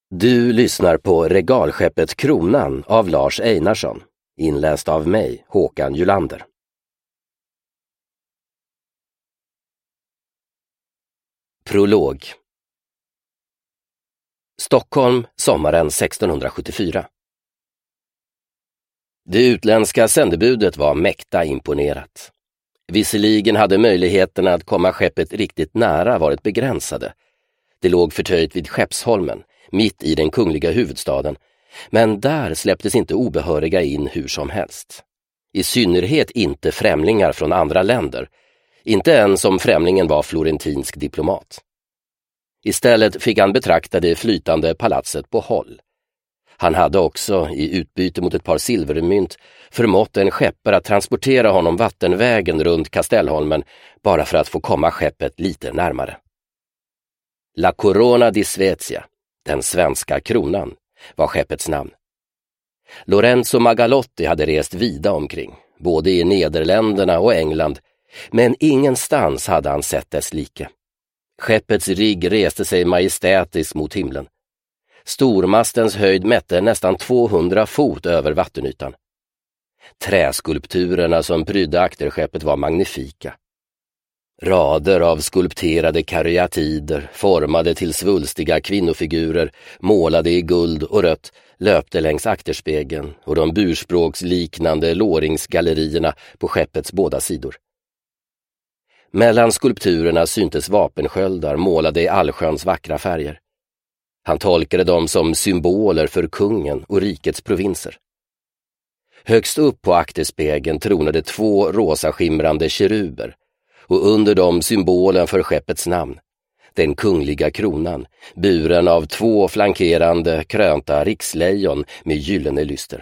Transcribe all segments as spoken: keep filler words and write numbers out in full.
Du lyssnar på Regalskeppet Kronan av Lars Einarsson, inläst av mig, Håkan Julander. Prolog. Stockholm, sommaren sextonhundrasjuttiofyra. Det utländska sändebudet var mäkta imponerat. Visserligen hade möjligheterna att komma skeppet riktigt nära varit begränsade. Det låg förtöjt vid Skeppsholmen, mitt i den kungliga huvudstaden, men där släpptes inte obehöriga in hur som helst. I synnerhet inte främlingar från andra länder, inte ens om främlingen var florentinsk diplomat. Istället fick han betrakta det flytande palatset på håll. Han hade också, i utbyte mot ett par silvermynt, förmått en skeppare att transportera honom vattenvägen runt Kastellholmen bara för att få komma skeppet lite närmare. La Corona di Svezia, den svenska kronan, var skeppets namn. Lorenzo Magalotti hade rest vida omkring, både i Nederländerna och England, men ingenstans hade han sett dess like. Skeppets rigg reste sig majestätiskt mot himlen. Stormastens höjd mätte nästan tvåhundra fot över vattenytan. Träskulpturerna som prydde akterskeppet var magnifika. Rader av skulpterade karyatider, formade till svulstiga kvinnofigurer, målade i guld och rött, löpte längs akterspegeln och de burspråksliknande låringsgallerierna på skeppets båda sidor. Mellan skulpturerna syntes vapensköldar målade i allsköns vackra färger. Han tolkade dem som symboler för kungen och rikets provinser. Högst upp på akterspegeln tronade två rosa skimrande keruber, och under dem symbolen för skeppets namn, den kungliga kronan, buren av två flankerande krönta rikslejon med gyllene lyster.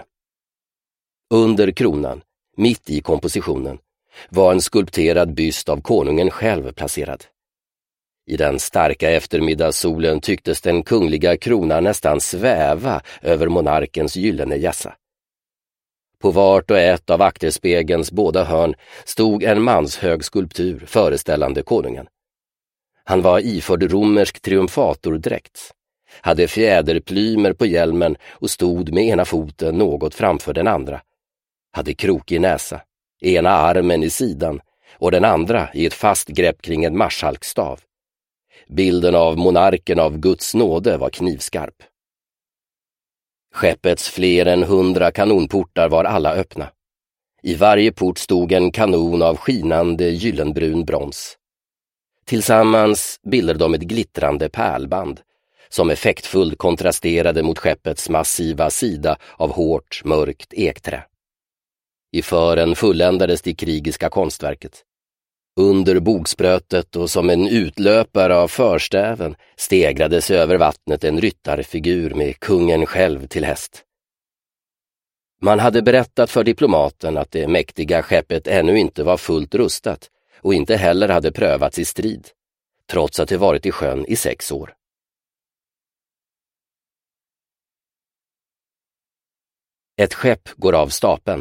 Under kronan, mitt i kompositionen, var en skulpterad byst av konungen själv placerad. I den starka eftermiddagssolen tycktes den kungliga kronan nästan sväva över monarkens gyllene jassa. På vart och ett av akterspegelns båda hörn stod en manshög skulptur föreställande konungen. Han var iförd romersk triumfatordräkt, hade fjäderplymer på hjälmen och stod med ena foten något framför den andra. Hade krokig näsa, ena armen i sidan och den andra i ett fast grepp kring en marskalkstav. Bilden av monarken av Guds nåde var knivskarp. Skeppets fler än hundra kanonportar var alla öppna. I varje port stod en kanon av skinande gyllenbrun brons. Tillsammans bildade de ett glittrande pärlband som effektfullt kontrasterade mot skeppets massiva sida av hårt, mörkt ekträ. I fören fulländades det krigiska konstverket. Under bogsprötet och som en utlöpare av förstäven stegrade sig över vattnet en ryttarfigur med kungen själv till häst. Man hade berättat för diplomaten att det mäktiga skeppet ännu inte var fullt rustat och inte heller hade prövats i strid, trots att det varit i sjön i sex år. Ett skepp går av stapeln.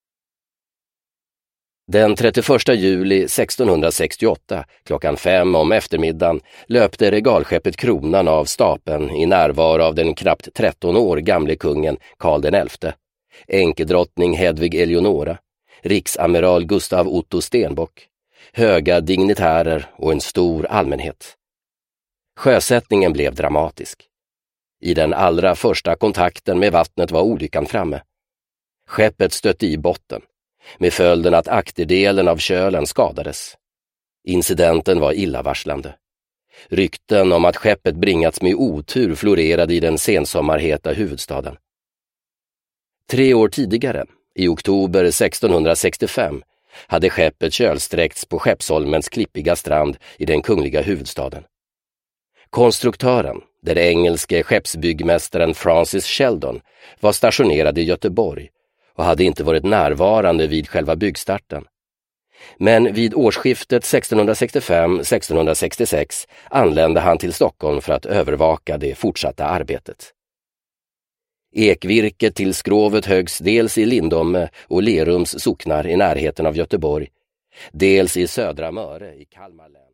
Den trettioförsta juli sextonhundrasextioåtta, klockan fem om eftermiddagen, löpte regalskeppet Kronan av stapeln i närvaro av den knappt tretton år gamle kungen Karl den elfte, enkedrottning Hedvig Eleonora, riksamiral Gustav Otto Stenbock, höga dignitärer och en stor allmänhet. Sjösättningen blev dramatisk. I den allra första kontakten med vattnet var olyckan framme. Skeppet stötte i botten, med följden att akterdelen av kölen skadades. Incidenten var illavarslande. Rykten om att skeppet bringats med otur florerade i den sensommarheta huvudstaden. Tre år tidigare, i oktober sextonhundrasextiofem, hade skeppet kölsträckts på Skeppsholmens klippiga strand i den kungliga huvudstaden. Konstruktören, den engelske skeppsbyggmästaren Francis Sheldon, var stationerad i Göteborg och hade inte varit närvarande vid själva byggstarten. Men vid årsskiftet sextonhundrasextiofem sextonhundrasextiosex anlände han till Stockholm för att övervaka det fortsatta arbetet. Ekvirket till skrovet högs dels i Lindome och Lerums socknar i närheten av Göteborg, dels i Södra Möre i Kalmar län.